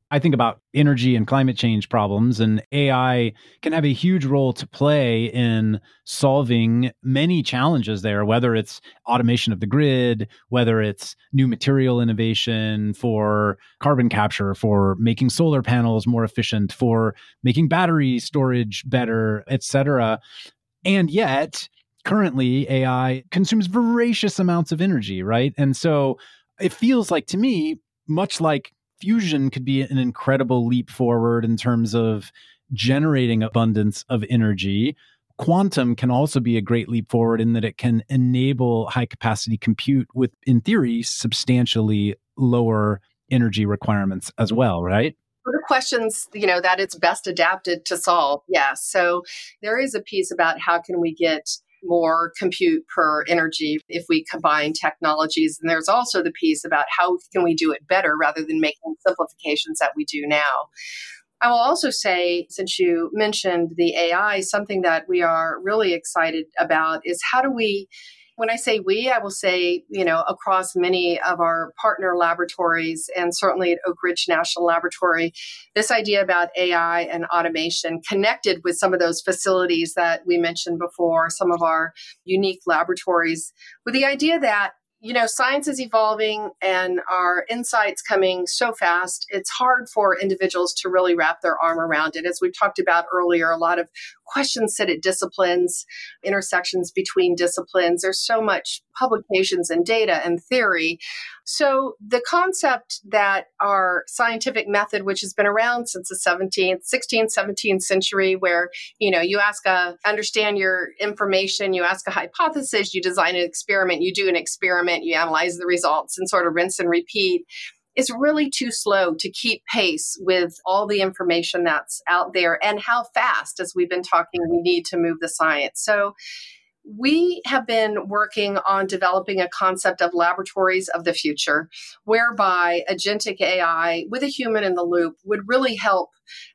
I think about energy and climate change problems, and A I can have a huge role to play in solving many challenges there, whether it's automation of the grid, whether it's new material innovation for carbon capture, for making solar panels more efficient, for making battery storage better, et cetera. And yet, currently, A I consumes voracious amounts of energy, right? And so it feels like, to me, much like fusion could be an incredible leap forward in terms of generating abundance of energy, quantum can also be a great leap forward in that it can enable high capacity compute with, in theory, substantially lower energy requirements as well, right? The questions, you know, that it's best adapted to solve. Yes. So there is a piece about how can we get more compute per energy if we combine technologies. And there's also the piece about how can we do it better rather than making simplifications that we do now. I will also say, since you mentioned the A I, something that we are really excited about is how do we, when I say we, I will say, you know, across many of our partner laboratories and certainly at Oak Ridge National Laboratory, this idea about A I and automation connected with some of those facilities that we mentioned before, some of our unique laboratories, with the idea that, you know, science is evolving and our insights coming so fast, it's hard for individuals to really wrap their arm around it. As we talked about earlier, a lot of questions sit at disciplines, intersections between disciplines. There's so much publications and data and theory. So the concept that our scientific method, which has been around since the seventeenth, sixteenth, seventeenth century, where, you know, you ask a, understand your information, you ask a hypothesis, you design an experiment, you do an experiment, you analyze the results and sort of rinse and repeat, is really too slow to keep pace with all the information that's out there and how fast, as we've been talking, we need to move the science. So we have been working on developing a concept of laboratories of the future, whereby agentic A I with a human in the loop would really help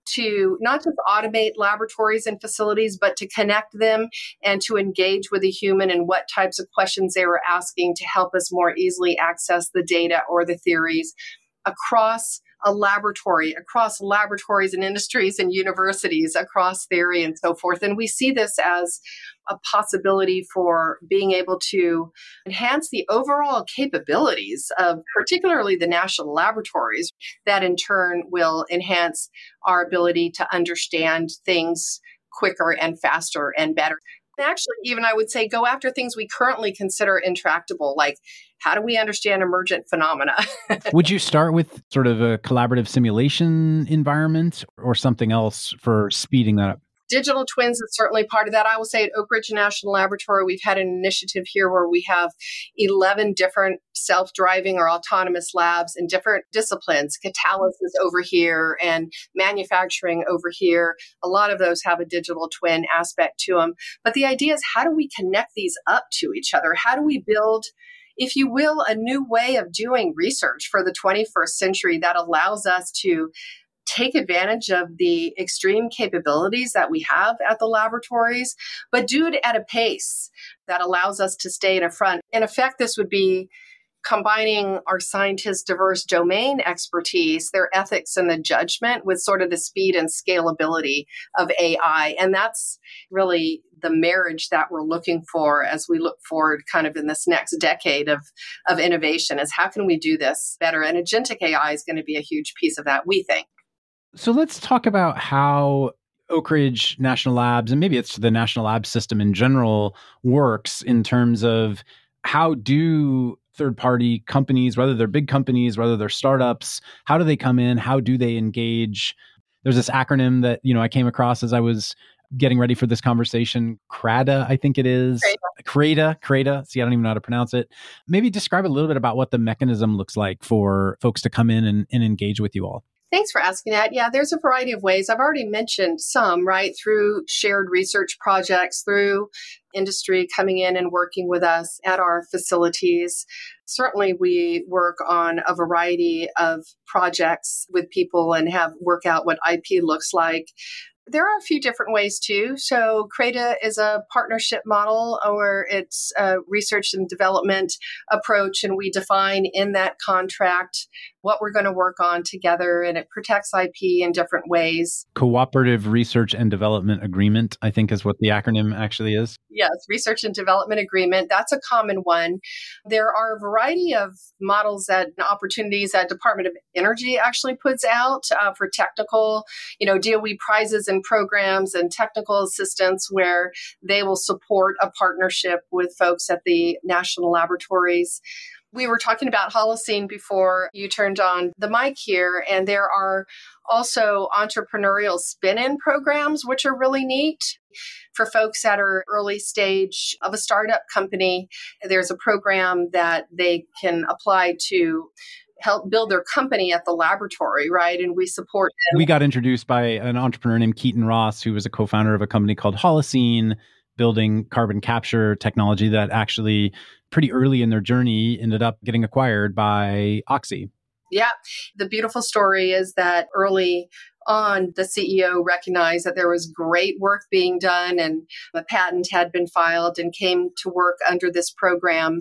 to not just automate laboratories and facilities, but to connect them and to engage with a human and what types of questions they were asking to help us more easily access the data or the theories across a laboratory, across laboratories and industries and universities, across theory and so forth. And we see this as a possibility for being able to enhance the overall capabilities of particularly the national laboratories, that in turn will enhance our ability to understand things quicker and faster and better. Actually, even I would say go after things we currently consider intractable, like how do we understand emergent phenomena? Would you start with sort of a collaborative simulation environment or something else for speeding that up? Digital twins is certainly part of that. I will say at Oak Ridge National Laboratory, we've had an initiative here where we have eleven different self-driving or autonomous labs in different disciplines. Catalysis over here and manufacturing over here. A lot of those have a digital twin aspect to them. But the idea is, how do we connect these up to each other? How do we build, if you will, a new way of doing research for the twenty-first century that allows us to take advantage of the extreme capabilities that we have at the laboratories, but do it at a pace that allows us to stay in a front. In effect, this would be combining our scientists' diverse domain expertise, their ethics and the judgment with sort of the speed and scalability of A I. And that's really the marriage that we're looking for as we look forward kind of in this next decade of, of innovation, is how can we do this better? And agentic A I is going to be a huge piece of that, we think. So let's talk about how Oak Ridge National Labs, and maybe it's the National Lab system in general, works in terms of how do third-party companies, whether they're big companies, whether they're startups, how do they come in? How do they engage? There's this acronym that, you know, I came across as I was getting ready for this conversation, CRADA, I think it is. CRADA, CRADA. See, I don't even know how to pronounce it. Maybe describe a little bit about what the mechanism looks like for folks to come in and, and engage with you all. Thanks for asking that. Yeah, there's a variety of ways. I've already mentioned some, right? Through shared research projects, through industry coming in and working with us at our facilities. Certainly, we work on a variety of projects with people and have work out what I P looks like. There are a few different ways too. So CRADA is a partnership model, or it's a research and development approach, and we define in that contract what we're going to work on together, and it protects I P in different ways. Cooperative Research and Development Agreement, I think is what the acronym actually is. Yes, Research and Development Agreement. That's a common one. There are a variety of models and opportunities that Department of Energy actually puts out uh, for technical, you know, D O E prizes and programs and technical assistance where they will support a partnership with folks at the national laboratories. We were talking about Holocene before you turned on the mic here, and there are also entrepreneurial spin-in programs, which are really neat for folks that are early stage of a startup company. There's a program that they can apply to help build their company at the laboratory, right? And we support them. We got introduced by an entrepreneur named Keaton Ross, who was a co-founder of a company called Holocene, building carbon capture technology that actually pretty early in their journey ended up getting acquired by Oxy. Yeah. The beautiful story is that early on, the C E O recognized that there was great work being done and a patent had been filed, and came to work under this program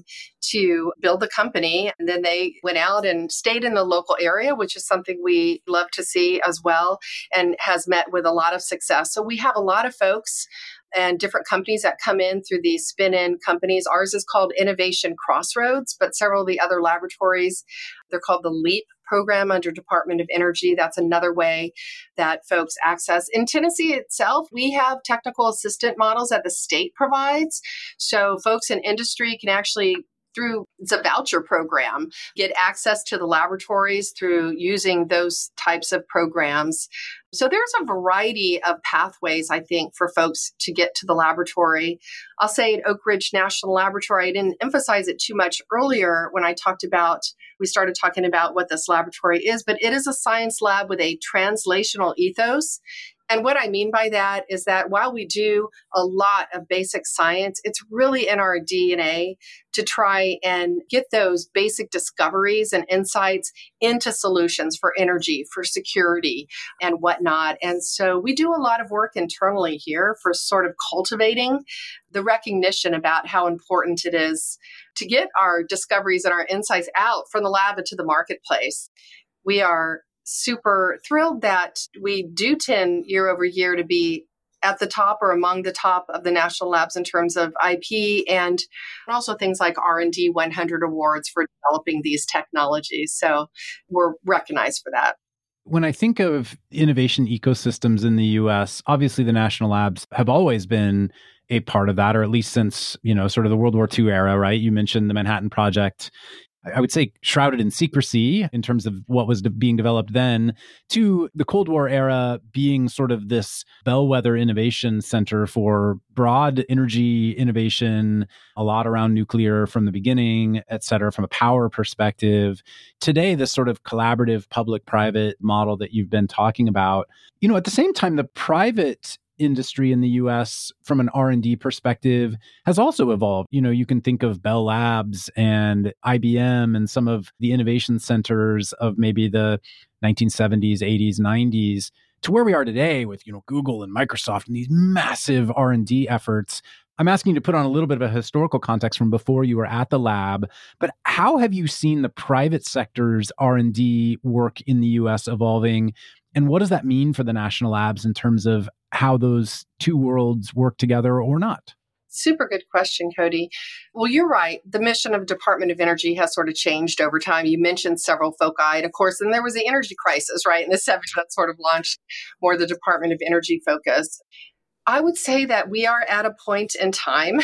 to build the company. And then they went out and stayed in the local area, which is something we love to see as well, and has met with a lot of success. So we have a lot of folks and different companies that come in through these spin-in companies. Ours is called Innovation Crossroads, but several of the other laboratories, they're called the LEAP program under Department of Energy. That's another way that folks access. In Tennessee itself, we have technical assistant models that the state provides. So folks in industry can actually, through it's a voucher program, get access to the laboratories through using those types of programs. So there's a variety of pathways, I think, for folks to get to the laboratory. I'll say at Oak Ridge National Laboratory, I didn't emphasize it too much earlier when I talked about, we started talking about what this laboratory is, but it is a science lab with a translational ethos. And what I mean by that is that while we do a lot of basic science, it's really in our D N A to try and get those basic discoveries and insights into solutions for energy, for security, and whatnot. And so we do a lot of work internally here for sort of cultivating the recognition about how important it is to get our discoveries and our insights out from the lab into the marketplace. We are super thrilled that we do tend year over year to be at the top or among the top of the national labs in terms of I P, and also things like R and D one hundred awards for developing these technologies. So we're recognized for that. When I think of innovation ecosystems in the U S, obviously the national labs have always been a part of that, or at least since, you know, sort of the World War Two era, right? You mentioned the Manhattan Project. I would say shrouded in secrecy in terms of what was de- being developed then, to the Cold War era being sort of this bellwether innovation center for broad energy innovation, a lot around nuclear from the beginning, et cetera, from a power perspective. Today, this sort of collaborative public-private model that you've been talking about, you know, at the same time, the private industry in the U S from an R and D perspective has also evolved. You know, you can think of Bell Labs and I B M and some of the innovation centers of maybe the nineteen seventies, eighties, nineties to where we are today with, you know, Google and Microsoft and these massive R and D efforts. I'm asking you to put on a little bit of a historical context from before you were at the lab, but how have you seen the private sector's R and D work in the U S evolving? And what does that mean for the national labs in terms of how those two worlds work together or not? Super good question, Cody. Well, you're right. The mission of Department of Energy has sort of changed over time. You mentioned several foci, and of course, then there was the energy crisis, right, in the seventies that sort of launched more the Department of Energy focus. I would say that we are at a point in time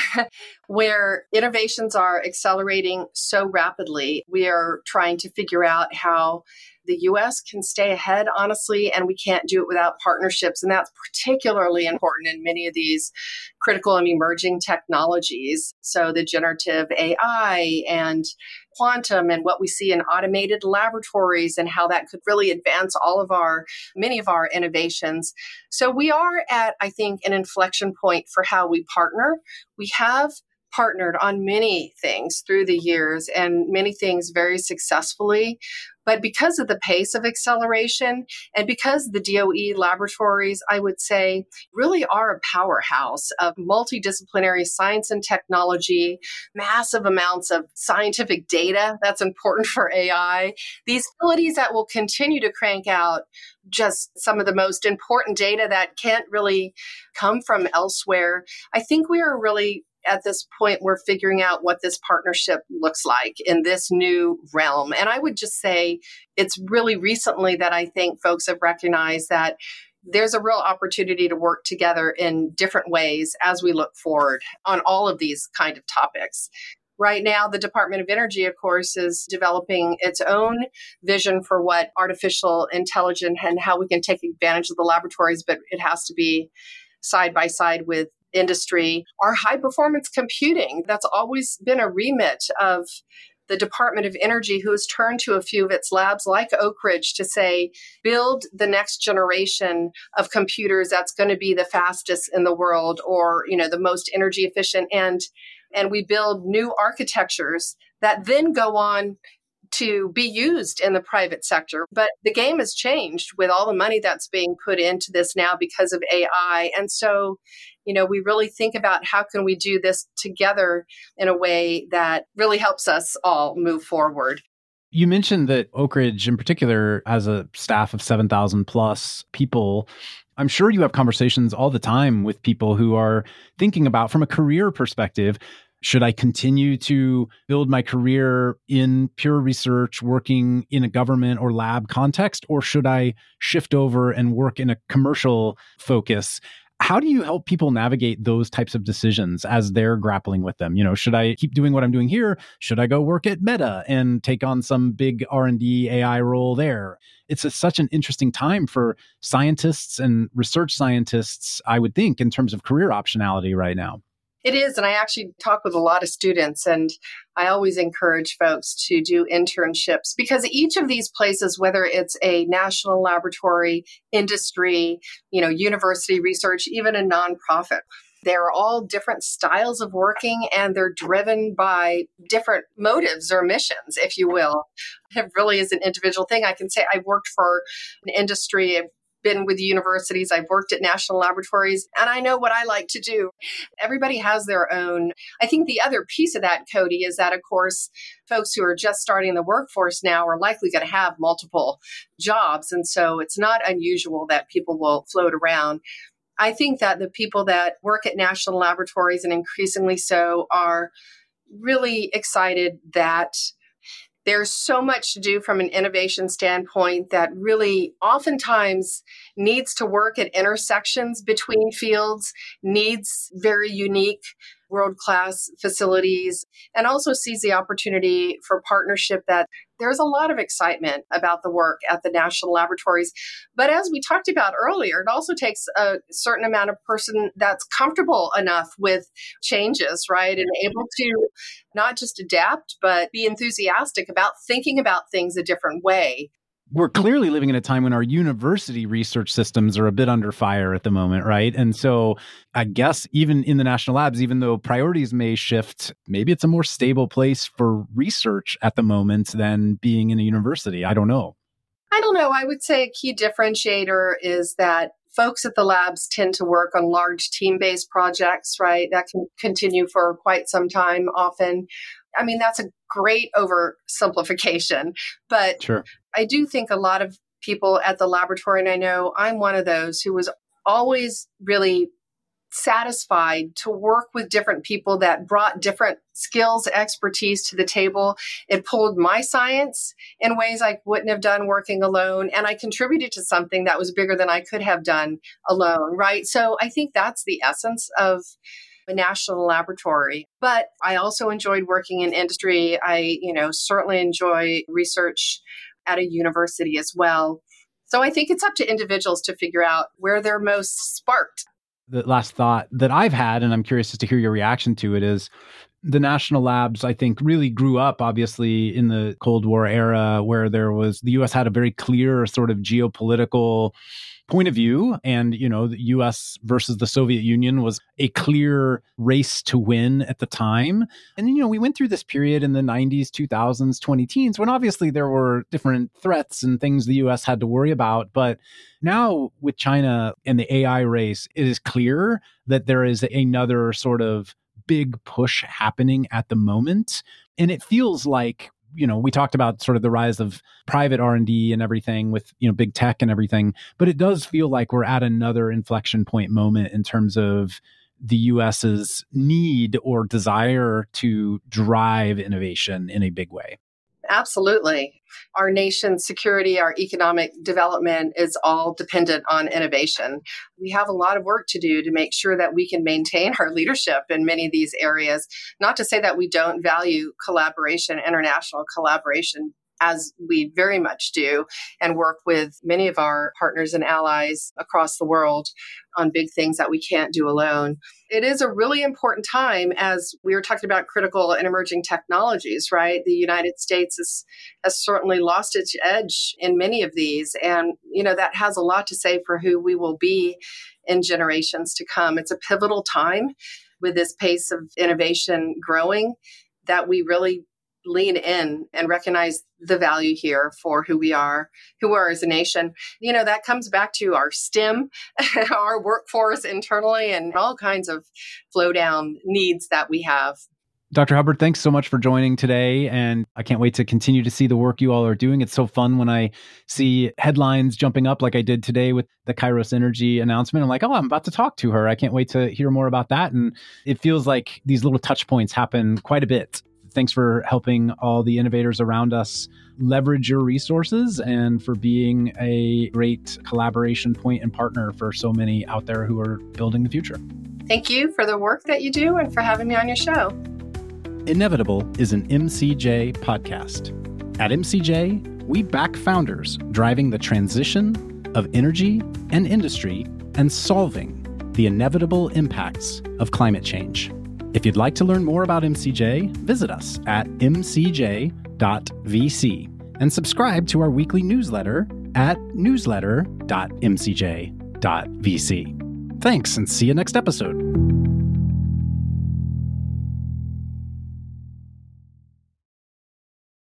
where innovations are accelerating so rapidly. We are trying to figure out how the U S can stay ahead, honestly, and we can't do it without partnerships. And that's particularly important in many of these critical and emerging technologies. So the generative A I and quantum and what we see in automated laboratories and how that could really advance all of our, many of our innovations. So we are at, I think, an inflection point for how we partner. We have partnered on many things through the years and many things very successfully. But because of the pace of acceleration and because the D O E laboratories, I would say, really are a powerhouse of multidisciplinary science and technology, massive amounts of scientific data that's important for A I, these facilities that will continue to crank out just some of the most important data that can't really come from elsewhere. I think we are really at this point, we're figuring out what this partnership looks like in this new realm. And I would just say it's really recently that I think folks have recognized that there's a real opportunity to work together in different ways as we look forward on all of these kind of topics. Right now, the Department of Energy, of course, is developing its own vision for what artificial intelligence and how we can take advantage of the laboratories, but it has to be side by side with industry. Our high performance computing, that's always been a remit of the Department of Energy, who has turned to a few of its labs like Oak Ridge to say, build the next generation of computers that's going to be the fastest in the world, or, you know, the most energy efficient. And, and we build new architectures that then go on to be used in the private sector. But the game has changed with all the money that's being put into this now because of A I. And so, you know, we really think about how can we do this together in a way that really helps us all move forward. You mentioned that Oak Ridge in particular has a staff of seven thousand plus people. I'm sure you have conversations all the time with people who are thinking about, from a career perspective, should I continue to build my career in pure research, working in a government or lab context, or should I shift over and work in a commercial focus? How do you help people navigate those types of decisions as they're grappling with them? You know, should I keep doing what I'm doing here? Should I go work at Meta and take on some big R and D A I role there? It's a, such an interesting time for scientists and research scientists, I would think, in terms of career optionality right now. It is. And I actually talk with a lot of students, and I always encourage folks to do internships, because each of these places, whether it's a national laboratory, industry, you know, university research, even a nonprofit, they're all different styles of working, and they're driven by different motives or missions, if you will. It really is an individual thing. I can say I've worked for an industry, I've been with universities, I've worked at national laboratories, and I know what I like to do. Everybody has their own. I think the other piece of that, Cody, is that, of course, folks who are just starting the workforce now are likely going to have multiple jobs. And so it's not unusual that people will float around. I think that the people that work at national laboratories, and increasingly so, are really excited that there's so much to do from an innovation standpoint that really oftentimes needs to work at intersections between fields, needs very unique world-class facilities, and also sees the opportunity for partnership. That there's a lot of excitement about the work at the national laboratories. But as we talked about earlier, it also takes a certain amount of person that's comfortable enough with changes, right? And able to not just adapt, but be enthusiastic about thinking about things a different way. We're clearly living in a time when our university research systems are a bit under fire at the moment, right? And so I guess even in the national labs, even though priorities may shift, maybe it's a more stable place for research at the moment than being in a university. I don't know. I don't know. I would say a key differentiator is that folks at the labs tend to work on large team-based projects, right? That can continue for quite some time often. I mean, that's a great oversimplification, but sure. I do think a lot of people at the laboratory, and I know I'm one of those, who was always really satisfied to work with different people that brought different skills, expertise to the table. It pulled my science in ways I wouldn't have done working alone, and I contributed to something that was bigger than I could have done alone, right? So I think that's the essence of a national laboratory. But I also enjoyed working in industry. I, you know, certainly enjoy research at a university as well. So I think it's up to individuals to figure out where they're most sparked. The last thought that I've had, and I'm curious as to hear your reaction to it, is The national labs, I think, really grew up, obviously, in the Cold War era, where there was the U S had a very clear sort of geopolitical point of view. And, you know, the U S versus the Soviet Union was a clear race to win at the time. And, you know, we went through this period in the nineties, two thousands, twenty teens, when obviously there were different threats and things the U S had to worry about. But now with China and the A I race, it is clear that there is another sort of big push happening at the moment. And it feels like, you know, we talked about sort of the rise of private R and D and everything with, you know, big tech and everything, but it does feel like we're at another inflection point moment in terms of the US's need or desire to drive innovation in a big way. Absolutely. Our nation's security, our economic development is all dependent on innovation. We have a lot of work to do to make sure that we can maintain our leadership in many of these areas. Not to say that we don't value collaboration, international collaboration, as we very much do, and work with many of our partners and allies across the world on big things that we can't do alone. It is a really important time as we were talking about critical and emerging technologies, right? The United States is, has certainly lost its edge in many of these. And, you know, that has a lot to say for who we will be in generations to come. It's a pivotal time with this pace of innovation growing that we really lean in and recognize the value here for who we are, who we are as a nation. You know, that comes back to our STEM, our workforce internally, and all kinds of flow down needs that we have. Doctor Hubbard, thanks so much for joining today. And I can't wait to continue to see the work you all are doing. It's so fun when I see headlines jumping up like I did today with the Kairos Energy announcement. I'm like, oh, I'm about to talk to her. I can't wait to hear more about that. And it feels like these little touch points happen quite a bit. Thanks for helping all the innovators around us leverage your resources and for being a great collaboration point and partner for so many out there who are building the future. Thank you for the work that you do and for having me on your show. Inevitable is an M C J podcast. At M C J, we back founders driving the transition of energy and industry and solving the inevitable impacts of climate change. If you'd like to learn more about M C J, visit us at m c j dot v c and subscribe to our weekly newsletter at newsletter dot m c j dot v c. Thanks, and see you next episode.